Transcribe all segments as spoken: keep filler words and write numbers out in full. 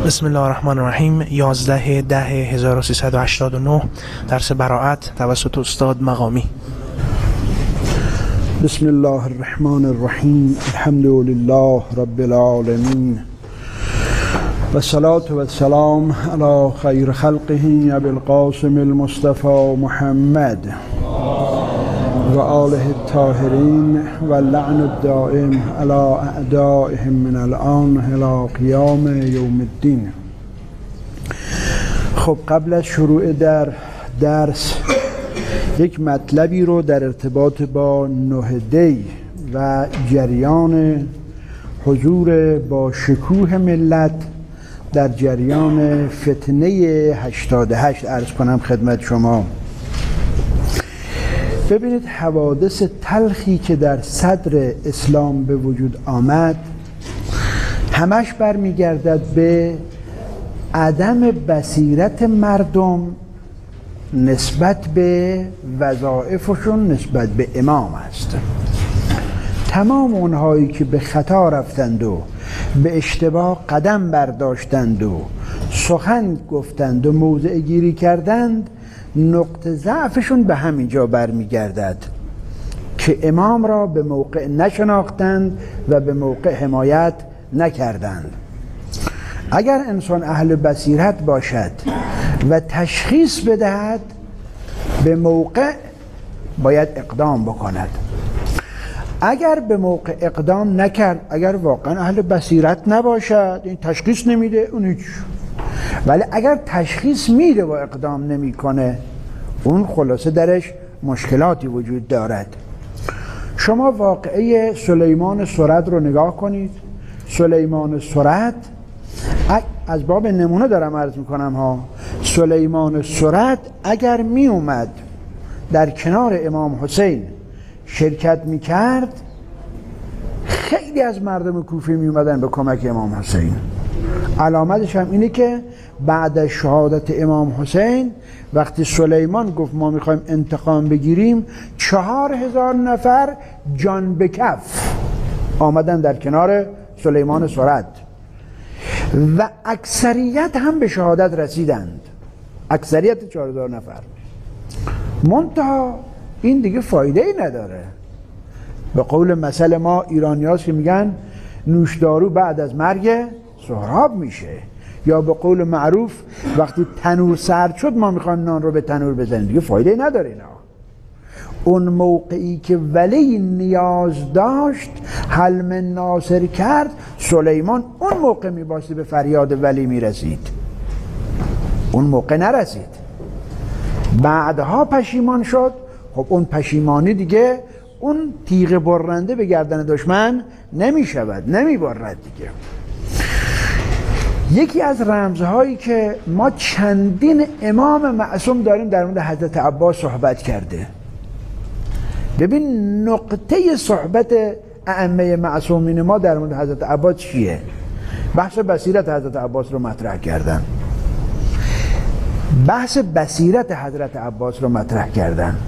بسم الله الرحمن الرحیم. یازده ده هزار و سیصد و هشتاد و نه درس براءت توسط استاد مقامی. بسم الله الرحمن الرحیم. الحمد لله رب العالمین و صلاة و السلام علی خیر خلقه ابی القاسم المصطفى محمد و آله الطاهرین و لعن الدائم علی اعدائهم من الان الی قیام یوم الدین. خب قبل از شروع در درس یک مطلبی رو در ارتباط با نه دی و جریان حضور با شکوه ملت در جریان فتنه هشتاد و هشت عرض کنم خدمت شما. ببینید حوادث تلخی که در صدر اسلام به وجود آمد همش برمیگردد به عدم بصیرت مردم نسبت به وظایفشون نسبت به امام است. تمام اونهایی که به خطا رفتند و به اشتباه قدم برداشتند و سخن گفتند و موضع گیری کردند، نقطه ضعفشون به همینجا برمیگردد که امام را به موقع نشناختند و به موقع حمایت نکردند. اگر انسان اهل بصیرت باشد و تشخیص بدهد به موقع باید اقدام بکند. اگر به موقع اقدام نکرد، اگر واقعا اهل بصیرت نباشد، این تشخیص نمیده، اون هیچ. ولی اگر تشخیص میده و اقدام نمیکنه، اون خلاصه درش مشکلاتی وجود دارد. شما واقعه سلیمان سرد رو نگاه کنید. سلیمان سرد، از باب نمونه دارم عرض میکنم ها، سلیمان سرد اگر می اومد در کنار امام حسین شرکت میکرد، خیلی از مردم کوفه می اومدن به کمک امام حسین. علامتش هم اینه که بعد از شهادت امام حسین وقتی سلیمان گفت ما میخوایم انتقام بگیریم، چهار هزار نفر جان به کف آمدن در کنار سلیمان سرد و اکثریت هم به شهادت رسیدند. اکثریت چهار هزار نفر. منتها این دیگه فایده ای نداره. به قول مثل ما ایرانی هاست که میگن نوشدارو بعد از مرگ سهراب میشه، یا به قول معروف وقتی تنور سرد شد ما میخوایم نان رو به تنور بزنیم، دیگه فایده ای نداره اینا. اون موقعی که ولی نیاز داشت حلم ناصر کرد، سلیمان اون موقع میباستی به فریاد ولی میرسید، اون موقع نرسید. بعدها پشیمان شد. خب اون پشیمانی دیگه اون تیغ برنده به گردن دشمن نمیشود، نمیبرد دیگه. یکی از رمزهایی که ما چندین امام معصوم داریم در مورد حضرت عباس صحبت کرده. ببین نقطه صحبت ائمه معصومین ما در مورد حضرت عباس چیه؟ بحث بصیرت حضرت عباس رو مطرح کردن. بحث بصیرت حضرت عباس رو مطرح کردن.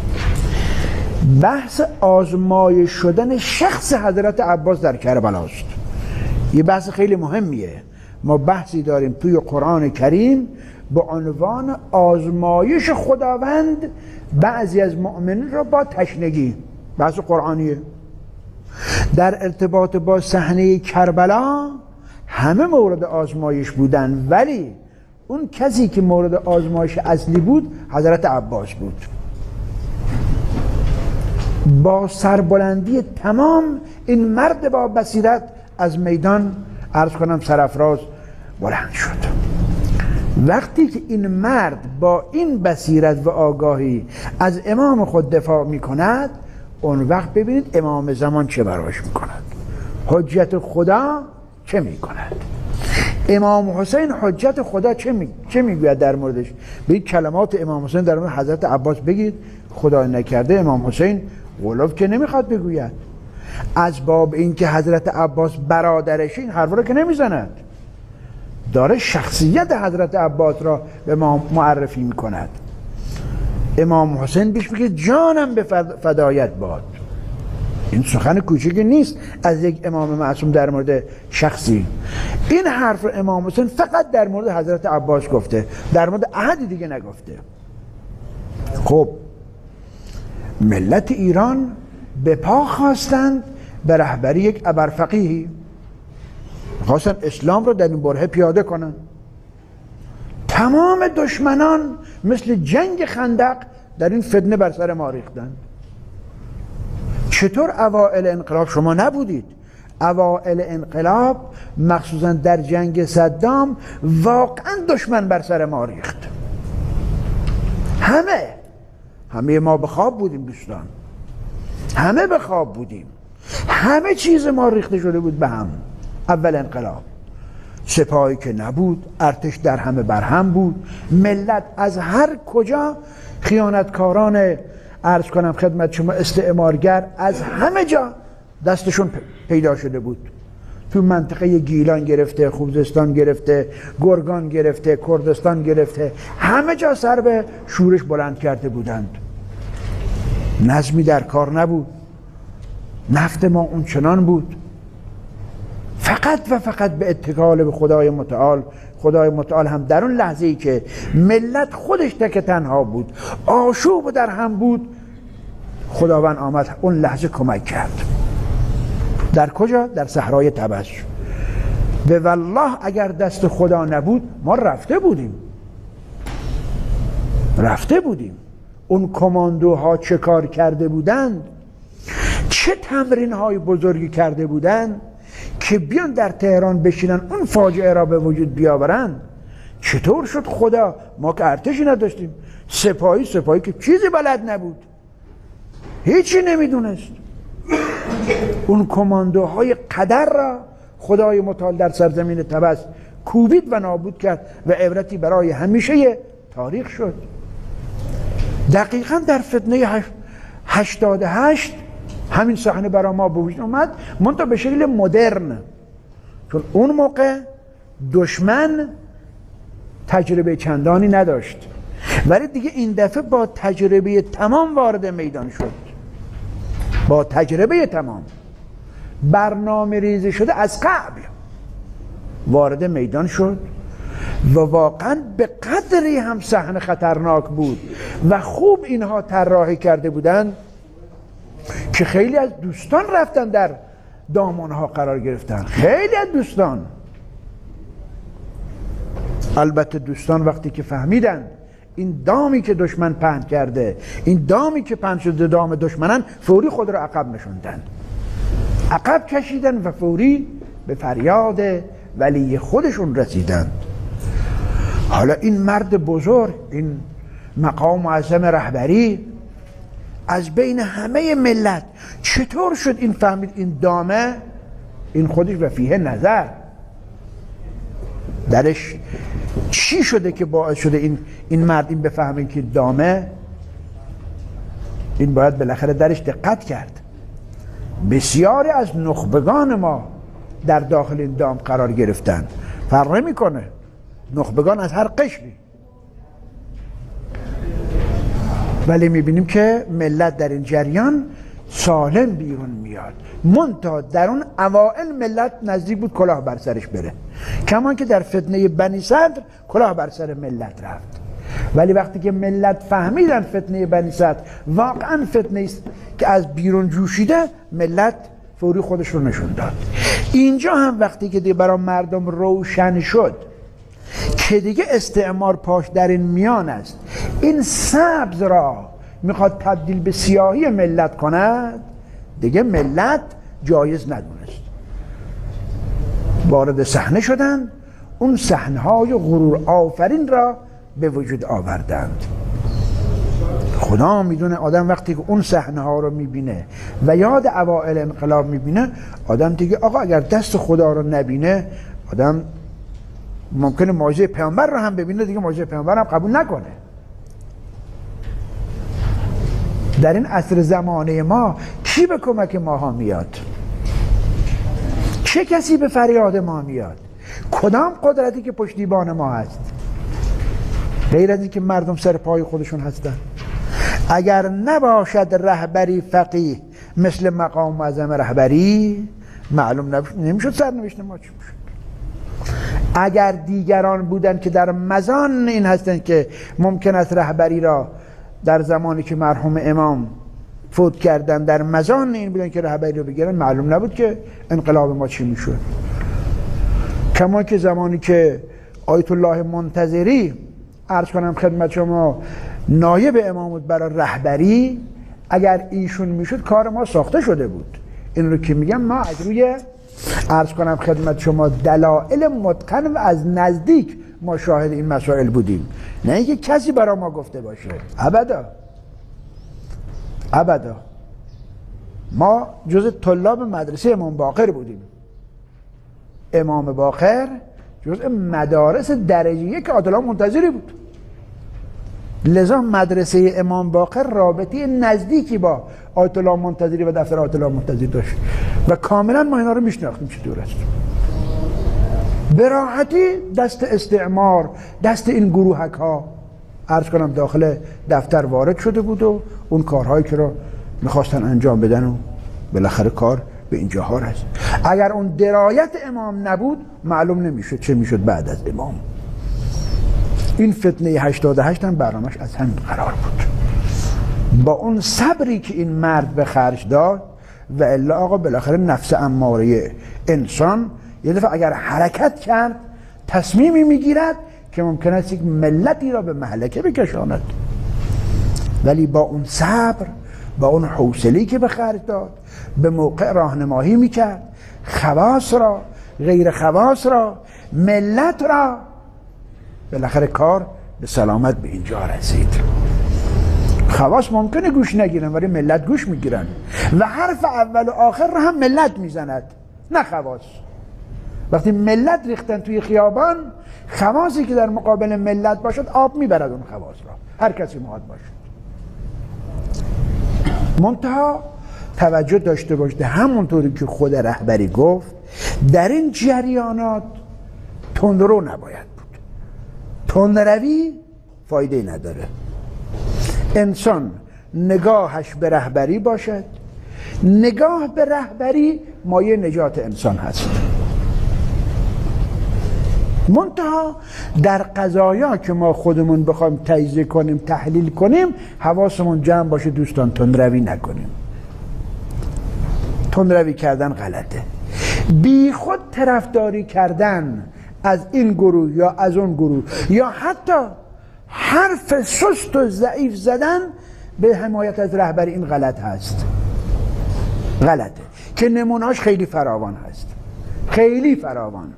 بحث آزمایش شدن شخص حضرت عباس در کربلاست. یه بحث خیلی مهمیه. ما بحثی داریم توی قرآن کریم به عنوان آزمایش خداوند بعضی از مؤمنین را با تشنگی. بحث قرآنیه. در ارتباط با صحنه کربلا همه مورد آزمایش بودن، ولی اون کسی که مورد آزمایش اصلی بود حضرت عباس بود. با سربلندی تمام این مرد با بصیرت از میدان عرض کنم سرافراز بلند شد. وقتی که این مرد با این بصیرت و آگاهی از امام خود دفاع می کند، اون وقت ببینید امام زمان چه براش می کند، حجت خدا چه می کند. امام حسین حجت خدا چه می چه میگوید در موردش؟ بگید کلمات امام حسین در مورد حضرت عباس بگید. خدا نکرده امام حسین غلوف که نمیخواد بگوید. از باب این که حضرت عباس برادرش این حرف رو که نمیزند، داره شخصیت حضرت عباس را به ما معرفی میکند. امام حسین بیش میگه جانم به فدایت باد. این سخن کوچیکی نیست از یک امام معصوم در مورد شخصی. این حرف رو امام حسین فقط در مورد حضرت عباس گفته، در مورد احد دیگه نگفته. خب ملت ایران به پا خواستند به رهبری یک ابرفقیهی، خواستن اسلام رو در این برهه پیاده کنن. تمام دشمنان مثل جنگ خندق در این فتنه بر سر ما ریختند. چطور اوائل انقلاب شما نبودید؟ اوائل انقلاب مخصوصا در جنگ صدام واقعا دشمن بر سر ما ریخت. همه همه ما به خواب بودیم دوستان، همه به خواب بودیم، همه چیز ما ریخته شده بود به هم. اول انقلاب سپاهی که نبود، ارتش در همه بر هم بود، ملت از هر کجا خیانتکاران عرض کنم خدمت شما استعمارگر از همه جا دستشون پیدا شده بود. تو منطقه گیلان گرفته، خوزستان گرفته، گرگان گرفته، کردستان گرفته، همه جا سر به شورش بلند کرده بودند. نظمی در کار نبود، نفت ما اون چنان بود. فقط و فقط به اتکال به خدای متعال. خدای متعال هم در اون لحظه ای که ملت خودش تک تنها بود، آشوب در هم بود، خداوند آمد اون لحظه کمک کرد. در کجا؟ در صحرای طبس. به والله اگر دست خدا نبود ما رفته بودیم، رفته بودیم. اون کماندوها چه کار کرده بودند، چه تمرین های بزرگی کرده بودند که بیان در تهران بشینن اون فاجعه را به وجود بیاورن. چطور شد خدا؟ ما که ارتشی نداشتیم، سپاهی سپاهی که چیزی بلد نبود، هیچی نمیدونست. اون کماندوهای قدر را خدای متعال در سرزمین طبس کوبید و نابود کرد و عبرتی برای همیشه تاریخ شد. دقیقا در فتنه هشتاد و هشت همین صحنه برای ما به وجود اومد، منتها به شکل مدرن، چون اون موقع دشمن تجربه چندانی نداشت، ولی دیگه این دفعه با تجربه تمام وارد میدان شد. با تجربه تمام برنامه ریزی شده از قبل وارد میدان شد و واقعا به قدری هم صحنه خطرناک بود و خوب اینها طراحی کرده بودند که خیلی از دوستان رفتن در دامانها قرار گرفتن. خیلی از دوستان، البته دوستان وقتی که فهمیدن این دامی که دشمن پهن کرده، این دامی که پهن شده دام دشمنن، فوری خود را عقب نشوندن، عقب کشیدن و فوری به فریاد ولی خودشون رسیدند. حالا این مرد بزرگ، این مقام معظم رهبری، از بین همه ملت چطور شد این فهمید این دامه، این خودش و فیه نظر درش چی شده که باعث شده این این مرد این بفهمه که دامه، این باید بالاخره درش دقت کرد. بسیاری از نخبگان ما در داخل این دام قرار گرفتن، فرق نمی‌کنه، نخبگان از هر قشری، ولی میبینیم که ملت در این جریان سالم بیرون میاد. منتها در اون اوائل ملت نزدیک بود کلاه بر سرش بره، کمان که در فتنه بنی صدر کلاه بر سر ملت رفت. ولی وقتی که ملت فهمیدن فتنه بنی صدر واقعا فتنه است که از بیرون جوشیده، ملت فوری خودش رو نشون داد. اینجا هم وقتی که دیگه برای مردم روشن شد که دیگه استعمار پاش در این میان است، این سبز را میخواد تبدیل به سیاهی ملت کند، دیگه ملت جایز ندونست، وارد صحنه شدند، اون صحنه‌های غرور آفرین را به وجود آوردند. خدا میدونه آدم وقتی که اون صحنه ها رو میبینه و یاد اوائل انقلاب میبینه، آدم دیگه آقا اگر دست خدا رو نبینه، آدم ممکنه معجزه پیامبر رو هم ببینه، دیگه معجزه پیامبر هم قبول نکنه. در این عصر زمانه ما کی به کمک ما ها میاد؟ چه کسی به فریاد ما میاد؟ کدام قدرتی که پشتیبان ما هست غیر از این که مردم سر پای خودشون هستن؟ اگر نباشد رهبری فقیه مثل مقام معظم رهبری معلوم نمیشد سرنوشت ما چی میشد. اگر دیگران بودن که در مزان این هستند که ممکن است رهبری را در زمانی که مرحوم امام فوت کردن در مزان این بودن که رهبری رو بگیرن، معلوم نبود که انقلاب ما چی میشد. کما که زمانی که آیت الله منتظری عرض کنم خدمت شما نایب امام بود برای رهبری، اگر ایشون میشد کار ما ساخته شده بود. این رو که میگم ما از روی عرض کنم خدمت شما دلایل متقن و از نزدیک ما شاهد این مسائل بودیم، نه اینکه کسی برای ما گفته باشه. ابدا ابدا. ما جز طلاب مدرسه امام باقر بودیم. امام باقر جز مدارس درجه یک آیت الله منتظری بود، لذا مدرسه امام باقر رابطه نزدیکی با آیت الله منتظری و دفتر آیت الله منتظری داشت و کاملا ما اینا رو میشناختیم چطور است. به راحتی دست استعمار، دست این گروهک ها عرض کنم داخل دفتر وارد شده بود و اون کارهایی که رو میخواستن انجام بدن و بالاخره کار به اینجا ها رسید. اگر اون درایت امام نبود معلوم نمیشد چه میشد بعد از امام. این فتنه هشتاد و هشت هم برنامه‌اش از همین قرار بود. با اون صبری که این مرد به خرج داد و الا آقا بالاخره نفس اماره انسان یه دفعه اگر حرکت کرد تصمیمی میگیرد که ممکن است یک ملتی را به مهلکه بکشاند، ولی با اون صبر، با اون حوصله‌ای که به خرج داد، به موقع راهنمایی میکرد خواص را، غیر خواص را، ملت را، بالاخره کار به سلامت به اینجا رسید. خواص ممکنه گوش نگیرن ولی ملت گوش میگیرن و حرف اول و آخر را هم ملت میزند، نه خواص. وقتی ملت ریختن توی خیابان، خواصی که در مقابل ملت باشد آب میبرد اون خواص را، هر کسی مهاد باشد. منتها توجه داشته باشید همونطوری که خود رهبری گفت در این جریانات تندرو نباید بود. تندروی فایده نداره. انسان نگاهش به رهبری باشد، نگاه به رهبری مایه نجات انسان هست. منتها در قضایا که ما خودمون بخوایم تجزیه کنیم، تحلیل کنیم، حواسمون جمع باشه دوستان، تندروی نکنیم. تندروی کردن غلطه. بی خود طرفداری کردن از این گروه یا از اون گروه یا حتی حرف سست و ضعیف زدن به حمایت از رهبری، این غلط هست. غلطه که نمونهاش خیلی فراوان هست، خیلی فراوان.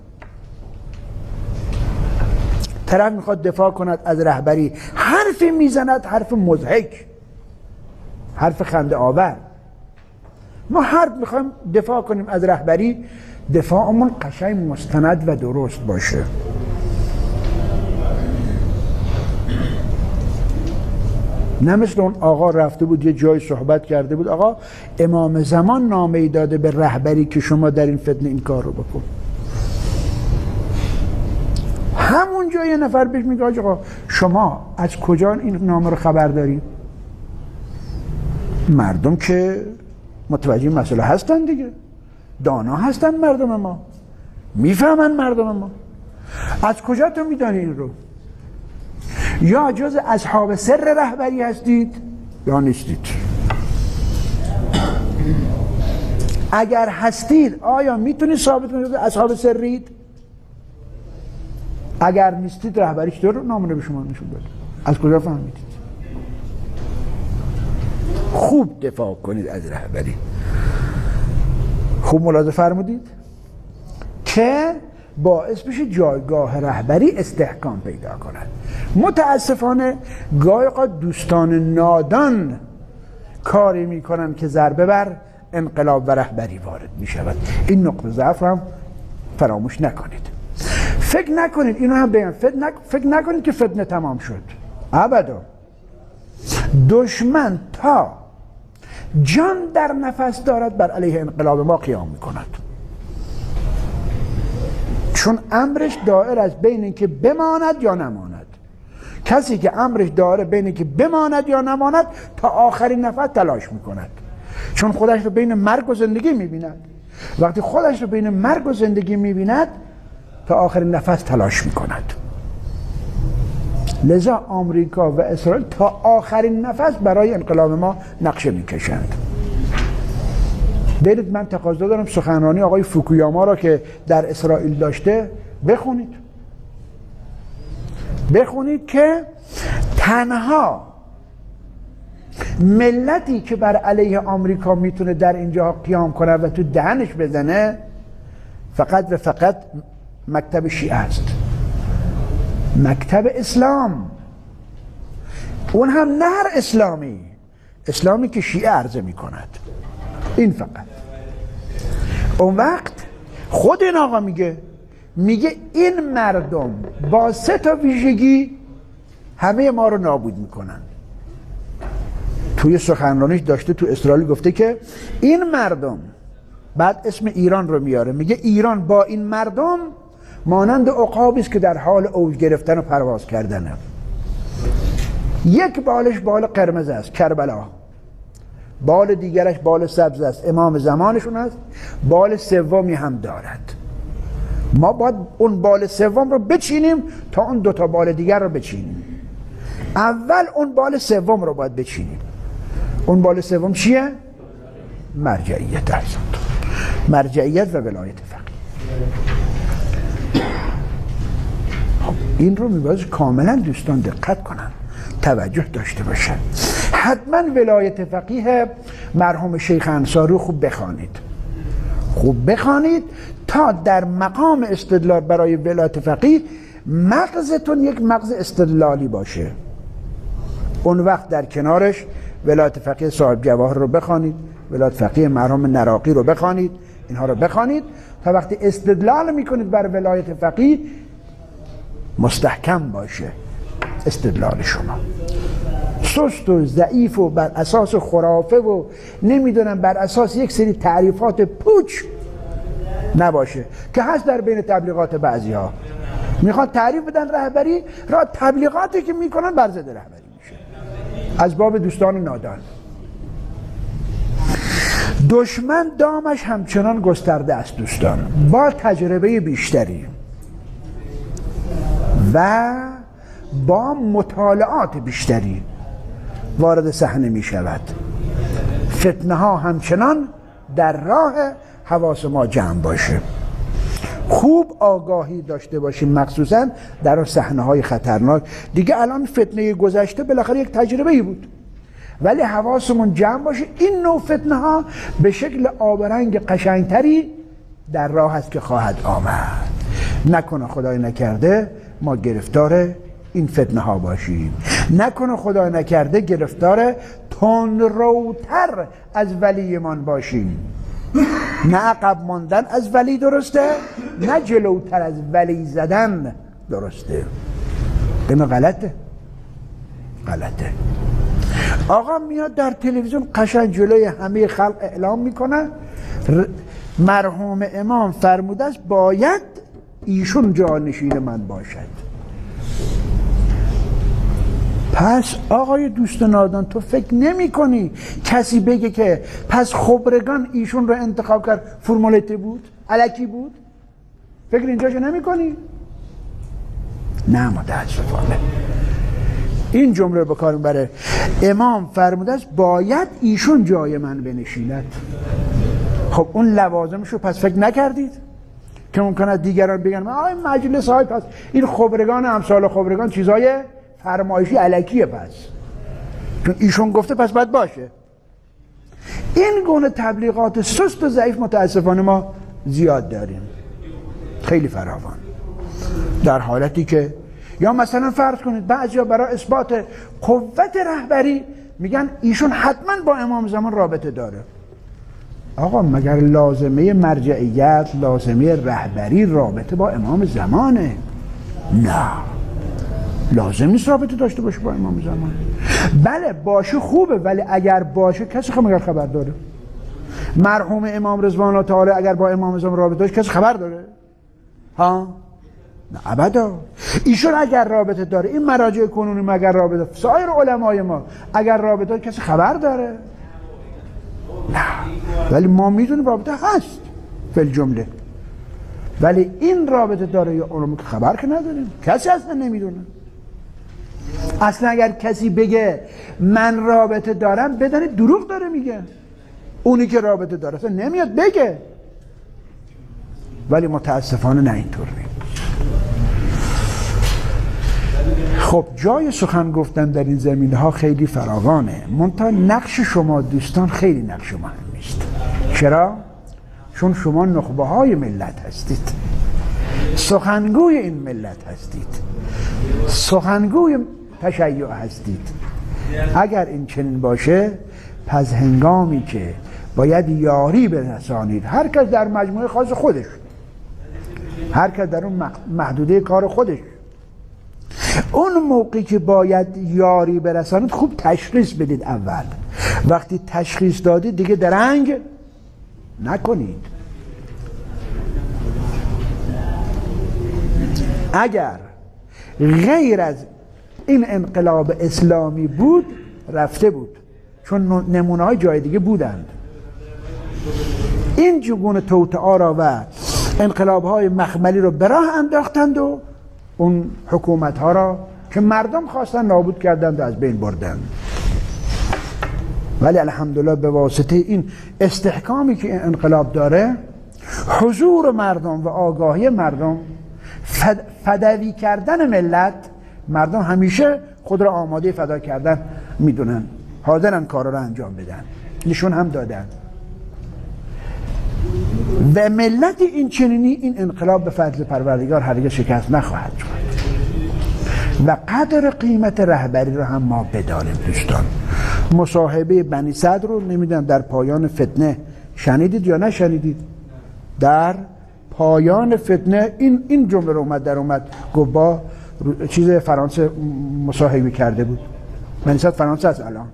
طرف میخواد دفاع کند از رهبری، حرفی میزند، حرف مضحک، حرف خنده آور. ما حرف میخوایم دفاع کنیم از رهبری، دفاعمون قشنگ مستند و درست باشه. نه مثل اون آقا رفته بود یه جای صحبت کرده بود، آقا امام زمان نامه‌ای داده به رهبری که شما در این فتنه این کار رو بکن. همونجا یه نفر بهش میگه آقا شما از کجا این نامه رو خبر داری؟ مردم که متوجه مسئله هستن دیگه، دانا هستن مردم ما، میفهمن مردم ما. از کجا تو میدانی این رو؟ یا جز اصحاب سر رهبری هستید یا نیستید. اگر هستید آیا میتونید ثابت کنید اصحاب سرید؟ اگر نیستید رهبری چطور نامه به شما نشون بده؟ از کجا فهمیدید؟ خوب دفاع کنید از رهبری. خوب ملاحظه فرمودید که باعث بشه جایگاه رهبری استحکام پیدا کند. متاسفانه گاهی اوقات دوستان نادان کاری میکنن که ضربه بر انقلاب و رهبری وارد میشود. این نقطه ضعف هم فراموش نکنید. فکر نکنید، اینو هم بگم، فکر, نک... فکر نکنید که فتنه تمام شد. ابدا. دشمن تا جان در نفس دارد بر علیه انقلاب ما قیام میکند، چون امرش دائر از بین اینکه بماند یا نماند. کسی که امرش دائر بین اینکه بماند یا نماند تا آخرین نفس تلاش میکند. چون خودش رو بین مرگ و زندگی میبیند. وقتی خودش رو بین مرگ و زندگی میبیند تا آخرین نفس تلاش میکند. لذا آمریکا و اسرائیل تا آخرین نفس برای انقلاب ما نقشه میکشند. برید، من تقاضا دارم سخنرانی آقای فوکویاما را که در اسرائیل داشته بخونید. بخونید که تنها ملتی که بر علیه آمریکا میتونه در اینجا قیام کنه و تو دهنش بزنه فقط و فقط مکتب شیعه است، مکتب اسلام، اون هم نه هر اسلامی، اسلامی که شیعه عرضه میکند. این فقط. اون وقت خود این آقا میگه میگه این مردم با سه تا ویژگی همه ما رو نابود میکنن. توی سخنرانیش داشته تو اسرائیل گفته که این مردم، بعد اسم ایران رو میاره، میگه ایران با این مردم مانند عقابی است که در حال اوج گرفتن و پرواز کردنه. یک بالش بال قرمز است، کربلا، بال دیگرش بال سبز است، امام زمانشون است، بال سومی هم دارد. ما باید اون بال سوم رو بچینیم تا اون دوتا بال دیگر رو بچینیم. اول اون بال سوم رو باید بچینیم. اون بال سوم چیه؟ مرجعیت. احسنتون. مرجعیت و ولایت فقیه. خب این رو میباید کاملا دوستان دقت کنن، توجه داشته باشن. حتما ولایت فقیه مرحوم شیخ انصاری خوب بخوانید، خوب بخوانید تا در مقام استدلال برای ولایت فقیه مغزتون یک مغز استدلالی باشه. اون وقت در کنارش ولایت فقیه صاحب جواهر رو بخوانید، ولایت فقیه مرحوم نراقی رو بخوانید، اینها رو بخوانید تا وقتی استدلال میکنید بر ولایت فقیه مستحکم باشه استدلال شما. سست و ضعیف و بر اساس خرافه و نمیدونم بر اساس یک سری تعریفات پوچ نباشه که هست در بین تبلیغات بعضی ها. میخواد تعریف بدن رهبری را، تبلیغاتی که میکنن بر ضد رهبری میشه از باب دوستان نادان. دشمن دامش همچنان گسترده است دوستان، با تجربه بیشتری و با مطالعات بیشتری وارد صحنه می شود. فتنه ها همچنان در راه، حواس ما جمع باشه، خوب آگاهی داشته باشیم، مخصوصا در صحنه های خطرناک. دیگه الان فتنه گذشته بالاخره یک تجربه‌ای بود، ولی حواسمون جمع باشه این نوع فتنه ها به شکل آبرنگ قشنگتری در راه است که خواهد آمد. نکنه خدای نکرده ما گرفتار این فتنه ها باشیم، نکنه خدای نکرده گرفتار تندروتر از ولیمان باشیم. نه عقب ماندن از ولی درسته، نه جلوتر از ولی زدن درسته. اینو غلطه، غلطه. آقا میاد در تلویزیون قشنگ جلوی همه خلق اعلام میکنه مرحوم امام فرموده است باید ایشون جانشین من باشد. پس آقای دوست نادان تو فکر نمی کنی کسی بگه که پس خبرگان ایشون رو انتخاب کرد فرمولیته بود، الکی بود؟ فکر اینجاشو نمی کنی؟ نه متاسفانه. این جمله بکار بره امام فرموده است باید ایشون جای من بنشیند. خب اون لوازمشو پس فکر نکردید که ممکنه دیگران بگن آی مجلس های پس این خبرگان امثال خبرگان چیزای فرمایشی الکیه، پس چون ایشون گفته پس باید باشه. این گونه تبلیغات سست و ضعیف متاسفانه ما زیاد داریم، خیلی فراوان. در حالتی که یا مثلا فرض کنید بعضیا برای اثبات قوت رهبری میگن ایشون حتما با امام زمان رابطه داره. آقا مگر لازمه مرجعیت، لازمه رهبری رابطه با امام زمانه؟ نه، لازم نیست رابطه داشته باشه با امام زمان. بله باشه خوبه، ولی اگر باشه کسی خب خبر داره؟ مرحوم امام رضوان الله تعالی اگر با امام زمان رابطه داشت کسی خبر داره؟ ها؟ نه ابدا. ایشون اگر رابطه داره، این مراجع کنونی مگر رابطه، سایر علمای ما اگر رابطه داره کسی خبر داره؟ نه. ولی ما میدونیم رابطه هست فی جمله، ولی این رابطه داره یا اونو که خبر که نداریم، کسی اصلا نمیدونه. اصلا اگر کسی بگه من رابطه دارم بدانید دروغ داره میگه. اونی که رابطه داره اصلا نمیاد بگه، ولی متاسفانه نه اینطور نیست. خب جای سخن گفتن در این زمینه ها خیلی فراوانه، منتها نقش شما دوستان خیلی نقش مهمی است. چرا؟ چون شما نخبه های ملت هستید، سخنگوی این ملت هستید، سخنگوی تشیع هستید. اگر این چنین باشه، پس هنگامی که باید یاری برسانید، هر کس در مجموعه خاص خودش، هر کس در اون محدوده کار خودش، اون موقعی که باید یاری برسانید خوب تشخیص بدید. اول وقتی تشخیص دادید دیگه درنگ نکنید. اگر غیر از این انقلاب اسلامی بود رفته بود، چون نمونه های جای دیگه بودند. این جگون توطئه را و انقلاب های مخملی رو به راه انداختند و اون حکومت ها را که مردم خواستن نابود کردند و از بین بردند. ولی الحمدلله به واسطه این استحکامی که این انقلاب داره، حضور مردم و آگاهی مردم، فد... فدوی کردن ملت، مردم همیشه خود را آماده فدا کردن میدونن، حاضرن کارا را انجام بدن، نشون هم دادن. و ملت این چنینی این انقلاب به فضل پروردگار هرگز شکست نخواهد شد. و قدر قیمت رهبری رو هم ما بدانیم دوستان. مصاحبه بنی صدر رو نمیدونم در پایان فتنه شنیدید یا نشنیدید؟ در پایان فتنه این این جمله رو اومد در اومد گفت با چیز فرانسه مصاحبه کرده بود. بنی صدر فرانسه است الان.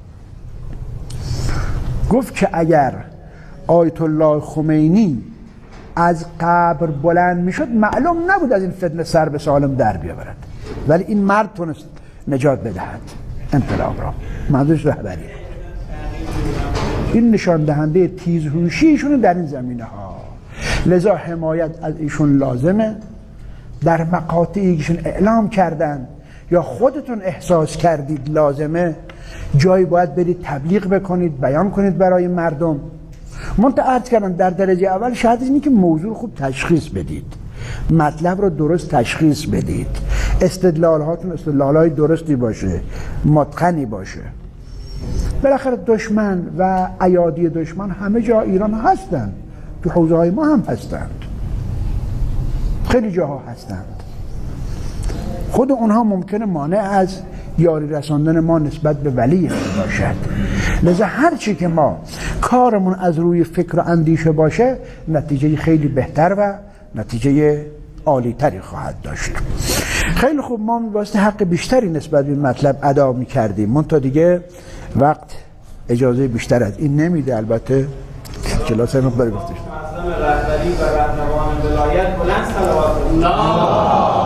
گفت که اگر آیت الله خمینی از قبر بلند میشد معلوم نبود از این فتنه سر به سالم در بیاورد، ولی این مرد تونست نجات بدهد انقلاب را. منظورش رهبری بود. این نشان دهنده تیزهوشی ایشون در این زمینه ها. لذا حمایت از ایشون لازمه. در مقاطعی ایشون اعلام کردن یا خودتون احساس کردید لازمه، جایی باید برید تبلیغ بکنید، بیان کنید برای مردم. منتها عرض کردم در درجه اول شاید اینی که موضوع خوب تشخیص بدید، مطلب رو درست تشخیص بدید، استدلال هاتون استدلال های درستی باشه، متقنی باشه. بالاخره دشمن و ایادی دشمن همه جا ایران هستند، تو حوزه های ما هم هستند، خیلی جاها هستند. خود اونها ممکنه مانع از یاری رساندن ما نسبت به ولی باشد. لذا هر چی که ما کارمون از روی فکر و اندیشه باشه، نتیجه خیلی بهتر و نتیجه عالی تری خواهد داشت. خیلی خوب، ما میبایستی حق بیشتری نسبت به این مطلب ادا میکردیم، منتها دیگه وقت اجازه بیشتر از این نمیده. البته کلاس مقداری گفته شد. رهبری و رهنمایان ولایت بلند صلوات الله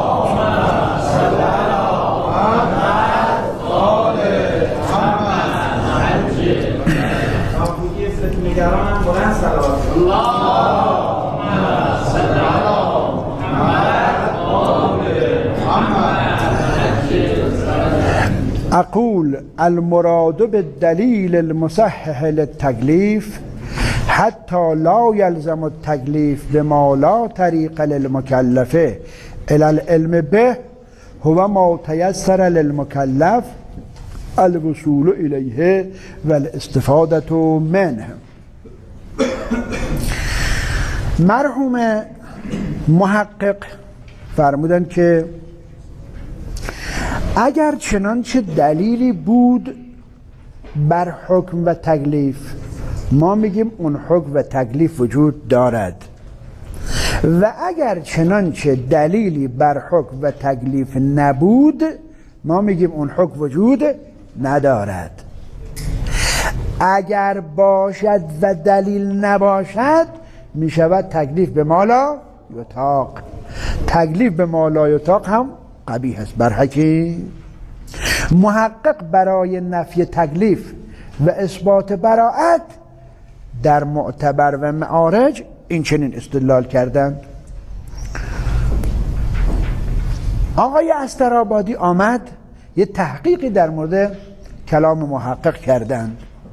نگران هم بلند صلوات اقول المراد بالدلیل المصحح للتکلیف حتی لا يلزم التکلیف بما لا طریق للمکلف الى العلم به هو ما تیسر للمکلف الوصول الیه والاستفاده منه. مرحوم محقق فرمودن که اگر چنانچه دلیلی بود بر حکم و تکلیف، ما میگیم اون حکم و تکلیف وجود دارد، و اگر چنانچه دلیلی بر حکم و تکلیف نبود، ما میگیم اون حکم وجود ندارد. اگر باشد و دلیل نباشد، میشود تکلیف به ما لا یطاق. تکلیف به ما لا یطاق هم قبیح است. بر حکیم محقق برای نفی تکلیف و اثبات براءت در معتبر و معارج این چنین استدلال کردند. آقای استرآبادی آمد یه تحقیقی در مورد کلام محقق کردند.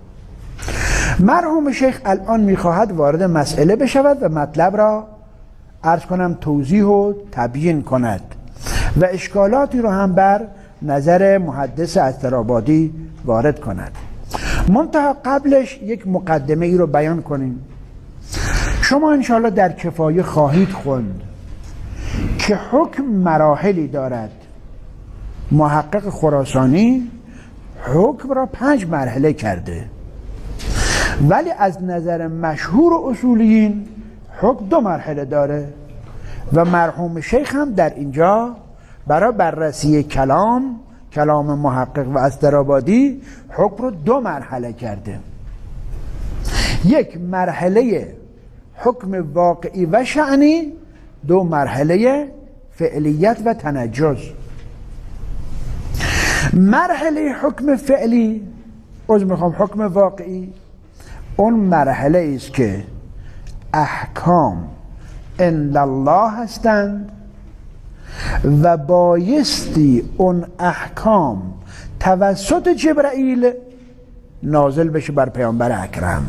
مرحوم شیخ الان میخواهد وارد مسئله بشود و مطلب را عرض کنم توضیح و تبیین کند و اشکالاتی رو هم بر نظر محدث استرآبادی وارد کند. منتها قبلش یک مقدمه ای رو بیان کنیم. شما انشاءالله در کفایه خواهید خوند که حکم مراحلی دارد. محقق خراسانی حکم را پنج مرحله کرده، ولی از نظر مشهور و اصولیین حکم دو مرحله داره و مرحوم شیخ هم در اینجا برای بررسی کلام کلام محقق و استرآبادی حکم رو دو مرحله کرده. یک مرحله حکم واقعی و شأنی، دو مرحله فعلیت و تنجز. مرحله حکم فعلی از میخوام حکم واقعی، اون مرحله است که احکام عند الله هستند و بایستی اون احکام توسط جبرائیل نازل بشه بر پیامبر اکرم.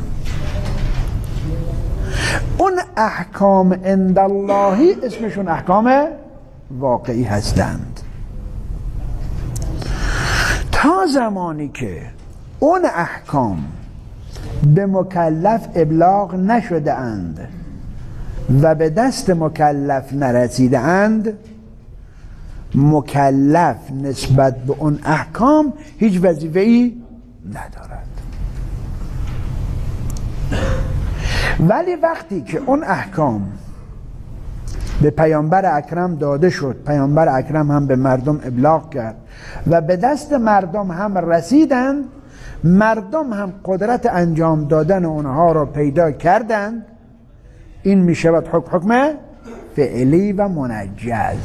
اون احکام عند اللهی اسمشون احکام واقعی هستند. تا زمانی که اون احکام به مکلف ابلاغ نشده اند و به دست مکلف نرسیده اند، مکلف نسبت به اون احکام هیچ وظیفه‌ای ندارد. ولی وقتی که اون احکام به پیامبر اکرم داده شد، پیامبر اکرم هم به مردم ابلاغ کرد و به دست مردم هم رسیدند، مردم هم قدرت انجام دادن اونها را پیدا کردند، این می شود حکم حکم فعلی و منجز.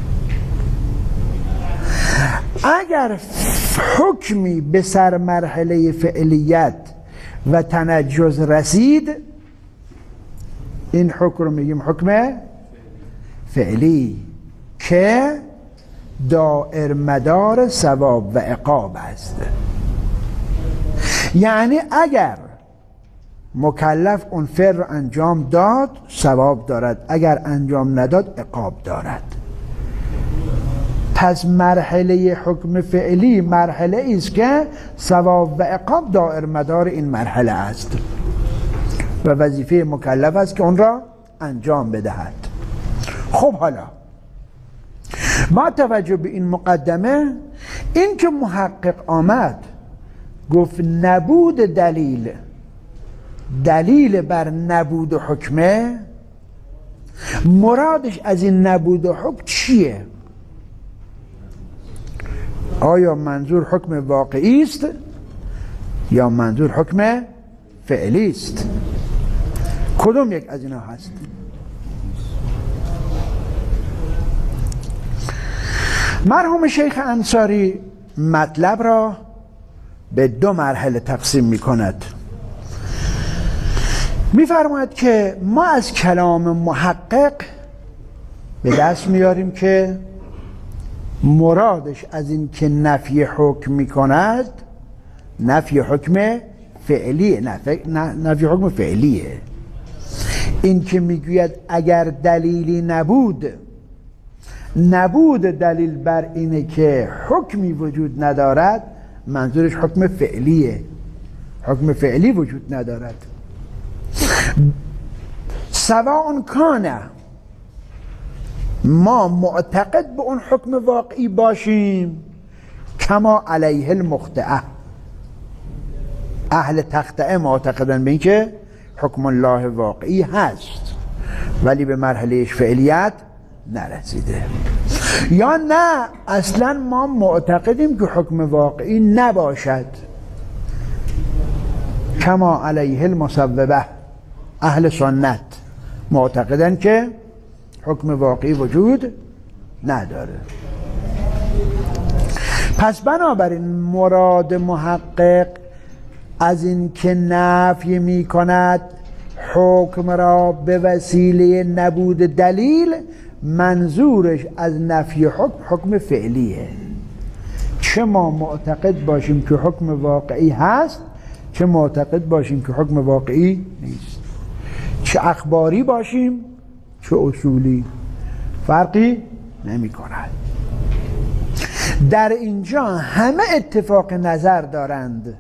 اگر حکمی به سر مرحله فعلیت و تنجز رسید، این حکم رو میگیم حکم فعلی که دائر مدار ثواب و عقاب است. یعنی اگر مکلف اون فعل رو انجام داد ثواب دارد، اگر انجام نداد عقاب دارد. پس مرحله حکم فعلی مرحله است که ثواب و عقاب دائر مدار این مرحله است و وظیفه مکلف است که اون را انجام بدهد. خب حالا با توجه به این مقدمه، این که محقق آمد گفت نبود دلیل دلیل بر نبود حکمه، مرادش از این نبود حکم چیه؟ آیا منظور حکم واقعی است یا منظور حکم فعلی است؟ کدوم یک از اینا هست؟ مرحوم شیخ انصاری مطلب را به دو مرحله تقسیم می کند. می فرماید که ما از کلام محقق به دست میاریم که مرادش از این که نفی حکم می کند نفی حکم فعلیه، نفی, نفی حکم فعلیه. این که میگوید اگر دلیلی نبود نبود دلیل بر اینه که حکمی وجود ندارد، منظورش حکم فعلیه. حکم فعلی وجود ندارد. سواء کان ما معتقد به اون حکم واقعی باشیم کما علیه المخطئه، اهل تخطئه معتقدن به این که حکم الله واقعی هست ولی به مرحله فعلیت نرسیده، یا نه اصلا ما معتقدیم که حکم واقعی نباشد کما علیه المصوبه، اهل سنت معتقدن که حکم واقعی وجود نداره. پس بنابراین مراد محقق از این که نفی می کند حکم را به وسیله نبود دلیل، منظورش از نفی حکم حکم فعلیه. چه ما معتقد باشیم که حکم واقعی هست، چه معتقد باشیم که حکم واقعی نیست، چه اخباری باشیم چه اصولی، فرقی نمی کند. در اینجا همه اتفاق نظر دارند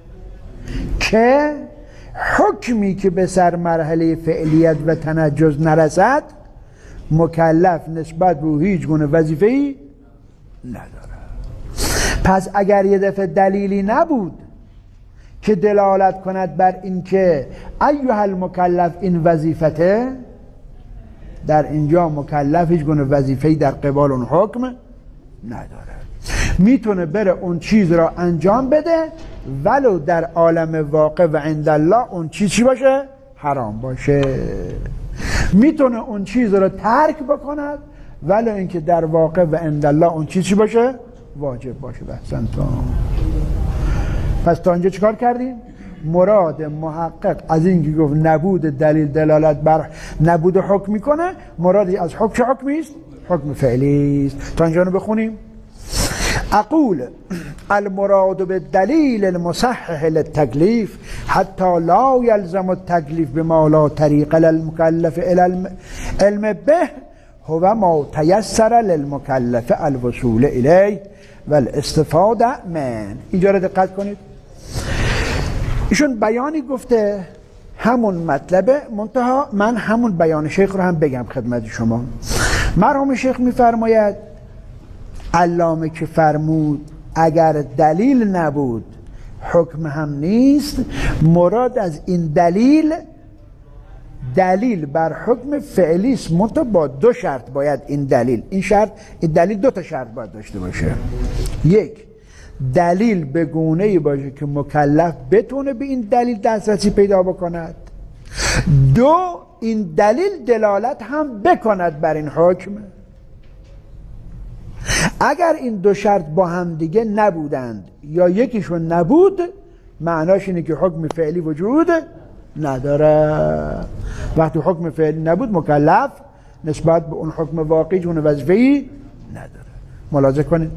که حکمی که به سر مرحله فعلیت و تنجز نرسد مکلف نسبت به هیچ گونه وظیفه‌ای نداره. پس اگر یه دفعه دلیلی نبود که دلالت کند بر اینکه ایها المکلف این وظیفته، در اینجا مکلف هیچ گونه وظیفه‌ای در قبال اون حکم نداره. میتونه بره اون چیز را انجام بده ولو در عالم واقع و عند الله اون چیز چی باشه؟ حرام باشه. میتونه اون چیز را ترک بکند ولو اینکه در واقع و عند الله اون چیز چی باشه؟ واجب باشه. بحثن تا پس تا اینجا چیکار کردیم؟ مراد محقق از اینکه گفت نبود دلیل دلالت بر نبود حکم میکنه، مرادی از حکم چه حکمی است؟ حکم فعلی است. تا اینجا رو بخونیم. اقول المراد بالدلیل المصحح للتکلیف حتی لا يلزم التکلیف بما لا طریق للمکلف الى العلم به هو ما تيسر للمکلف الوصول الیه والاستفاده من. اینجا رو دقت کنید. ایشون بیانی گفته همون مطلبه، منتها من همون بیان شیخ رو هم بگم خدمت شما. مرحوم شیخ میفرماید علامه که فرمود اگر دلیل نبود حکم هم نیست، مراد از این دلیل دلیل بر حکم فعلی است، منتها با دو شرط. باید این دلیل این شرط این دلیل دو تا شرط باید داشته باشه. یک، دلیل به گونه‌ای باشه که مکلف بتونه به این دلیل دسترسی پیدا بکند. دو، این دلیل دلالت هم بکند بر این حکم. اگر این دو شرط با هم دیگه نبودند یا یکیشون نبود، معناش اینه که حکم فعلی وجود نداره. وقتی حکم فعلی نبود مکلف نسبت به اون حکم واقعی جون وظیفه‌ای نداره. ملاحظه کنید.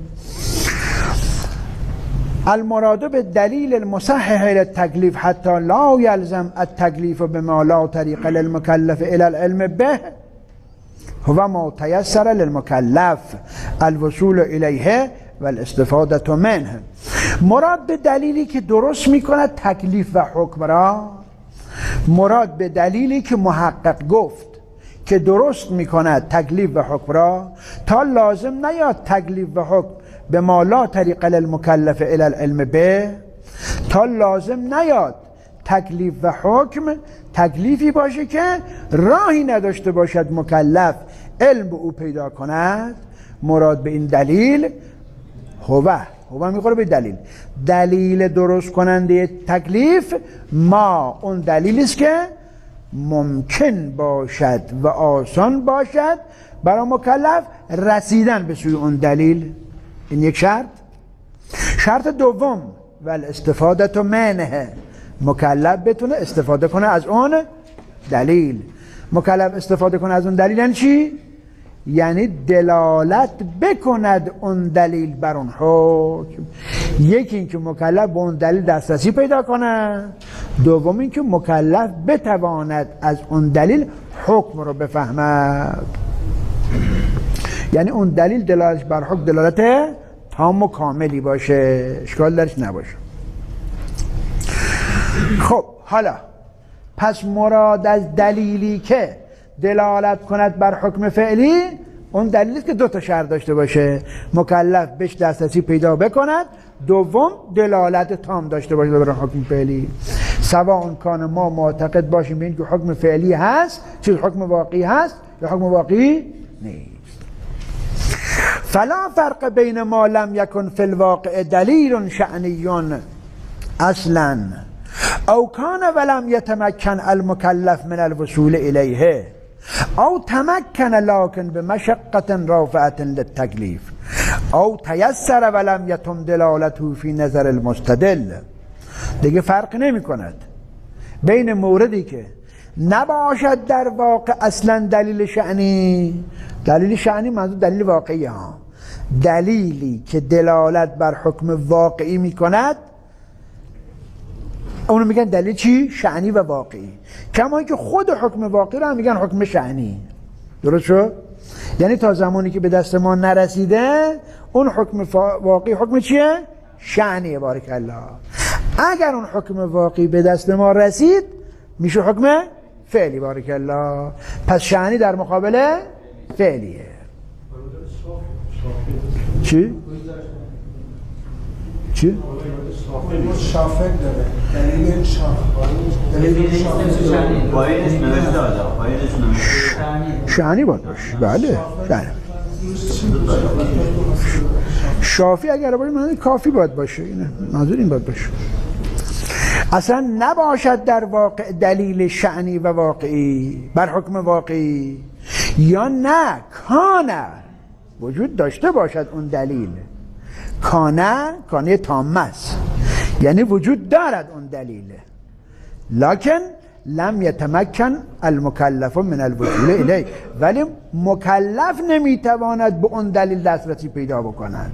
المراد بالدلیل المصحح للتکلیف حتی لا يلزم التکلیف بما لا طریق للمکلف الى العلم به هو ما تيسر للمکلف الوصول الیه والاستفاده منه. مراد به دلیلی که درست میکند تکلیف و حکم را، مراد به دلیلی که محقق گفت که درست میکند تکلیف و حکم را، تا لازم نیاد تکلیف و حکم به ما لا طریق للمکلف الی العلم به، تا لازم نیاد تکلیف و حکم تکلیفی باشه که راهی نداشته باشد مکلف علم به او پیدا کند. مراد به این دلیل هو هو میخوره به دلیل دلیل درست کننده تکلیف ما اون دلیلی است که ممکن باشد و آسان باشد برای مکلف رسیدن به سوی اون دلیل. این یک شرط. شرط دوم والاستفاده منه، مکلف بتونه استفاده کنه از اون دلیل. مکلف استفاده کنه از اون دلیل یعنی چی؟ یعنی دلالت بکند اون دلیل بر اون حکم. یکی این که مکلف به اون دلیل دسترسی پیدا کنه، دوم این که مکلف بتواند از اون دلیل حکم رو بفهمد. یعنی اون دلیل دلالت بر حکم دلالت تام و کاملی باشه، اشکال درش نباشه. خب حالا پس مراد از دلیلی که دلالت کند بر حکم فعلی اون دلیلی که دو تا شرط داشته باشه، مکلف بهش دسترسی پیدا بکند، دوم دلالت تام داشته باشه بر حکم فعلی. سواء کان ما معتقد باشیم به این که حکم فعلی هست، چیز حکم واقعی هست یا حکم واقعی نیست. فلا فرق بین ما لم یکن فی الواقع دلیل شأنی اصلا او کان ولم یتمکن المکلف من الوصول الیه او تمکن لكن بمشقة رافعة للتکلیف او تیسر ولم یتم دلالته فی نظر المستدل دیگه فرق نمی کند بین موردی که نباشد در واقع اصلا دلیل شأنی. دلیل شأنی منظور دلیل واقعی ها، دلیلی که دلالت بر حکم واقعی می کند اونو میگن دلیل چی؟ شأنی و واقعی. کما اینکه خود حکم واقعی رو هم میگن حکم شأنی. درست شد؟ یعنی تا زمانی که به دست ما نرسیده اون حکم واقعی حکم چیه؟ شأنی. بارک الله. اگر اون حکم واقعی به دست ما رسید میشه حکم فعلی. بارک الله. پس شأنی در مقابل فعلیه. چی؟ چی؟ شافق داره دلیل شأنی باید باشه. بله شأنی. شافی اگر باید معنی کافی باید باشه. اینه منظور این باید باشه. اصلا نباشد در واقع دلیل شأنی و واقعی بر حکم واقعی، یا نه کانه وجود داشته باشد اون دلیل. کانه کانه تامه است، یعنی وجود دارد اون دلیل، لکن لم یتمکن المکلف من الوصول الیه، ولی مکلف نمیتواند به اون دلیل دسترسی پیدا بکند.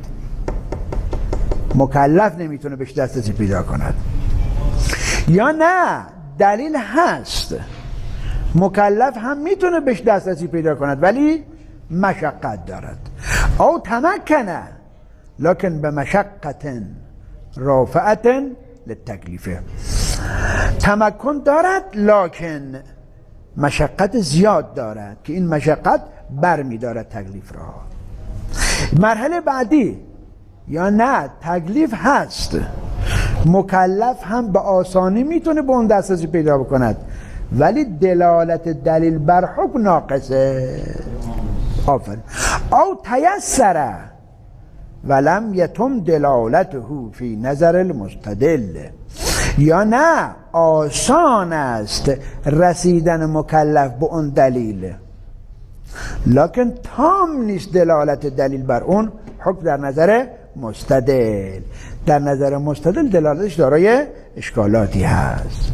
مکلف نمیتونه بهش دسترسی پیدا کند. یا نه دلیل هست، مکلف هم میتونه بهش دسترسی پیدا کند ولی مشقت دارد. او تمکنه لکن به مشقت رافعت للتکلیفه. تمکن دارد لکن مشقت زیاد دارد که این مشقت بر می دارد تکلیف را. مرحله بعدی، یا نه تکلیف هست، مکلف هم به آسانی میتونه به اون دسترسی پیدا بکند ولی دلالت دلیل بر حکم ناقصه. آفرین. او تیسره ولم یتم دلالته فی نظر المستدل، یا نه آسان است رسیدن مکلف به اون دلیل لکن تام نیست دلالت دلیل بر اون حکم در نظر مستدل. در نظر مستدل دلالتش دارای اشکالاتی هست.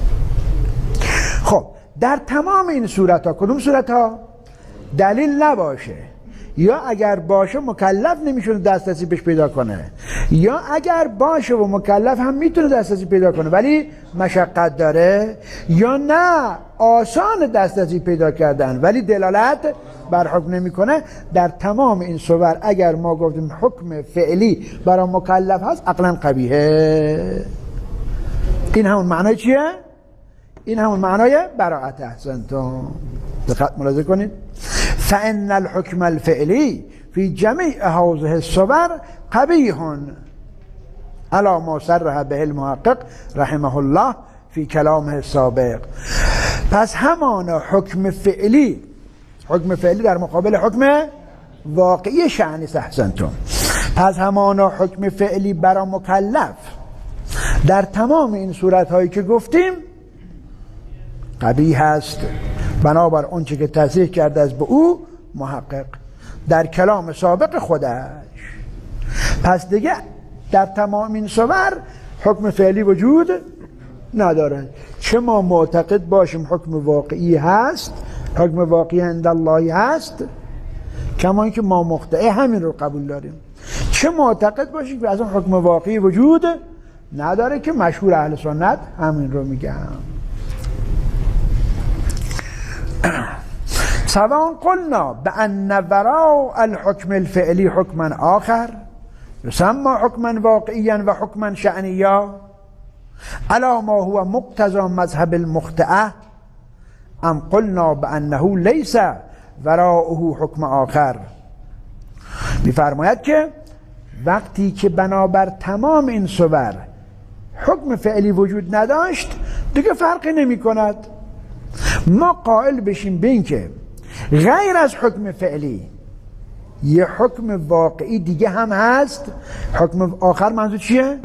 خب در تمام این صورت ها، کدوم صورت ها؟ دلیل نباشه، یا اگر باشه مکلف نمیشونه دسترسی بهش پیدا کنه، یا اگر باشه و مکلف هم میتونه دسترسی پیدا کنه ولی مشقت داره، یا نه آسان دسترسی پیدا کردن ولی دلالت بر حکم نمیکنه. در تمام این صور اگر ما گفتیم حکم فعلی برای مکلف هست عقلا قبیحه. این همون معنای چیه؟ این همون معنای براءت. احسنتم. دقت ملاحظه کنید. فإن الحكم الفعلي في جميع هذه الصور قبيح على ما صرح به المحقق رحمه الله في كلامه السابق. پس همان حکم فعلی، حکم فعلی در مقابل حکم واقعی شأنی. احسنتم. پس همان حکم فعلی برای مکلف در تمام این صورت هایی که گفتیم قبیح است بنابر اون چه که تصریح کرده از به او محقق در کلام سابق خودش. پس دیگه در تمام این صور حکم فعلی وجود نداره. چه ما معتقد باشیم حکم واقعی هست، حکم واقعی عند الله هست، کما اینکه ما مخطئه همین رو قبول داریم، چه معتقد باشیم که از اون حکم واقعی وجود نداره که مشهور اهل سنت همین رو میگم. سواء قلنا بأن وراء الحكم الفعلي حكما آخر يسمى حكما واقعيا وحكما شأنيا على ما هو مقتضى مذهب المخطئة، ام قلنا بأنه ليس وراءه حكم آخر. میفرماید که وقتی که بنابر تمام این صور حکم فعلی وجود نداشت دیگه فرقی نمی کند. ما قائل بشیم به این که غیر از حکم فعلی یه حکم واقعی دیگه هم هست. حکم آخر منظور چیه؟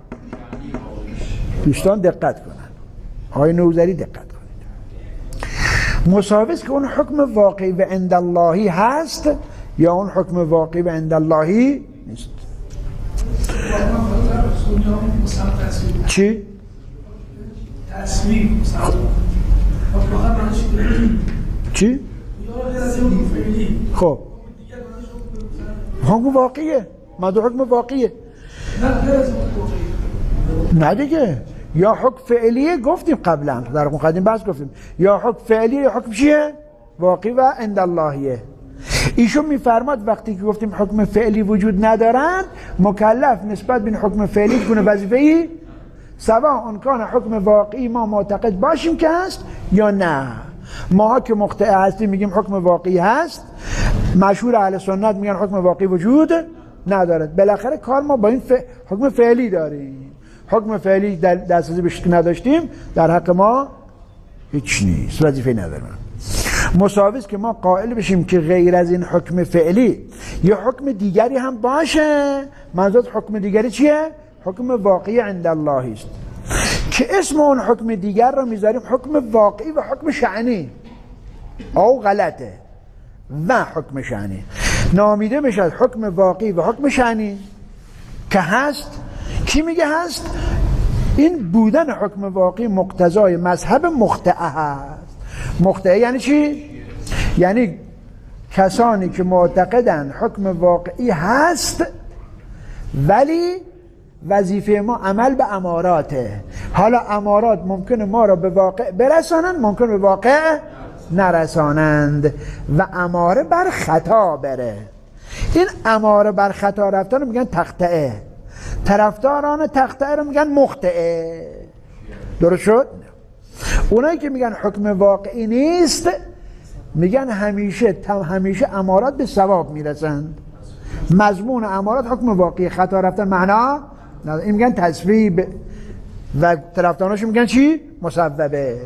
دوستان دقت کنن، آقای نوذری دقت کنید. مساویس که اون حکم واقعی و عند اللهی هست یا اون حکم واقعی و عند اللهی نیست. چی؟ تصویر مثلا واقعا معنیش چی؟ خب حکم واقعیه، مدو حکم واقعیه نه دیگه، یا حکم فعلیه گفتیم قبلا در مقدم بحث گفتیم، یا حکم فعلیه یا حکم چیه؟ واقعی و عند اللهیه. ایشون میفرماد وقتی که گفتیم حکم فعلی وجود ندارند، مکلف نسبت به حکم فعلی کنه وظیفه‌ای سواء اون کان حکم واقعی ما معتقد باشیم که هست یا نه. ما که مخطئ هستیم میگیم حکم واقعی هست، مشهور اهل سنت میگن حکم واقعی وجود ندارد. بالاخره کار ما با این ف... حکم فعلی داریم. حکم فعلی در دسترسی بهش نداشتیم، در حق ما هیچ نیست، وظیفه نداریم. مساوی است که ما قائل بشیم که غیر از این حکم فعلی یا حکم دیگری هم باشه. منظور حکم دیگری چیه؟ حکم واقعی عند الله است که اسم اون حکم دیگر رو میذاریم حکم واقعی و حکم شأنی او غلطه و حکم شأنی. نامیده میشه حکم واقعی و حکم شأنی که هست. کی میگه هست؟ این بودن حکم واقعی مقتضای مذهب مخطئ هست. مخطئ یعنی چی؟ یعنی کسانی که معتقدن حکم واقعی هست ولی وظیفه ما عمل به اماراته. حالا امارات ممکنه ما را به واقع برسانند، ممکنه به واقع نرسانند و اماره بر خطا بره. این اماره بر خطا رفتن رو میگن تخطئه، طرفداران تخطئه رو میگن مخطئه. درست شد؟ اونایی که میگن حکم واقعی نیست میگن همیشه همیشه امارات به ثواب میرسند. مضمون امارات حکم واقعی، خطا رفتن معنا نه. این میگن تصویب و طرفدارانش میگن چی؟ مصوبه.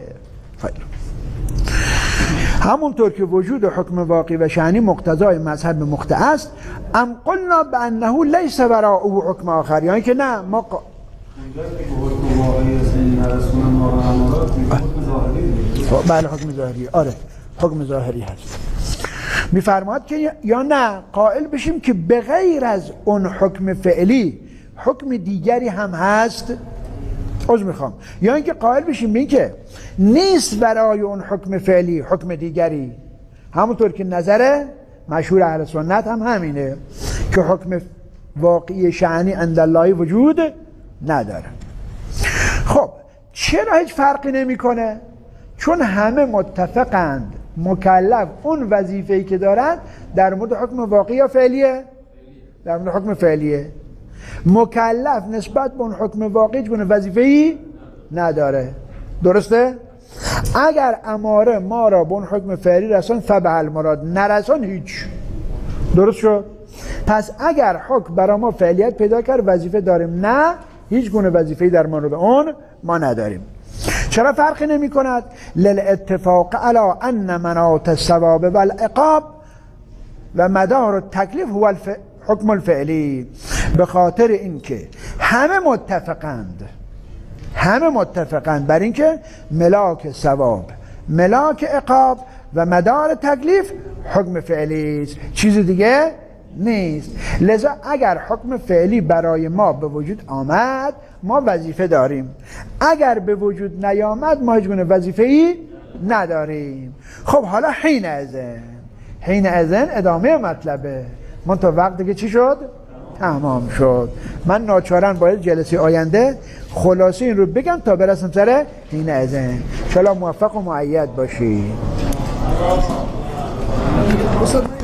همونطور که وجود حکم واقعی و شأنی مقتضای مذهب مخطئ است، ام قلنا بانه لیس وراءه حکم آخر، یعنی که نه ما ق... بله حکم ظاهری، آره حکم ظاهری هست. میفرماد که یا نه قائل بشیم که به غیر از اون حکم فعلی حکم دیگری هم هست. عذر میخوام، یا اینکه قائل بشیم به این که نیست برای اون حکم فعلی حکم دیگری، همونطور که نظر مشهور اهل سنت هم همینه که حکم واقعی شأنی عند الله وجود نداره. خب چرا هیچ فرقی نمیکنه؟ چون همه متفقند مکلف اون وظیفه‌ای که دارن در مورد حکم واقعی یا فعلیه؟ در مورد حکم فعلیه. مکلف نسبت به اون حکم واقعی چون وظیفه‌ای نداره. درسته؟ اگر اماره ما را به اون حکم فعلی رسان فبه المراد، نرسان هیچ. درست شد؟ پس اگر حکم برای ما فعلیت پیدا کرد وظیفه داریم، نه هیچ گونه وظیفه‌ای در مورد اون ما نداریم. چرا فرقی نمی کند؟ للاتفاق علی ان مناط الثواب والعقاب و مدار التکلیف هو الف... حکم الفعلی. به خاطر اینکه همه متفقند همه متفقند بر اینکه ملاک ثواب، ملاک عقاب و مدار تکلیف حکم فعلی است، چیز دیگه نیست. لذا اگر حکم فعلی برای ما به وجود آمد ما وظیفه داریم، اگر به وجود نیامد ما هیچ گونه وظیفه‌ای نداریم. خب حالا حین اذن حین اذن ادامه مطلبه. من تا وقت دیگه چی شد؟ تمام شد. من ناچارن باید جلسه آینده خلاصه این رو بگم تا برسم سر حین اذن. ان شاءالله موفق و مؤید باشی.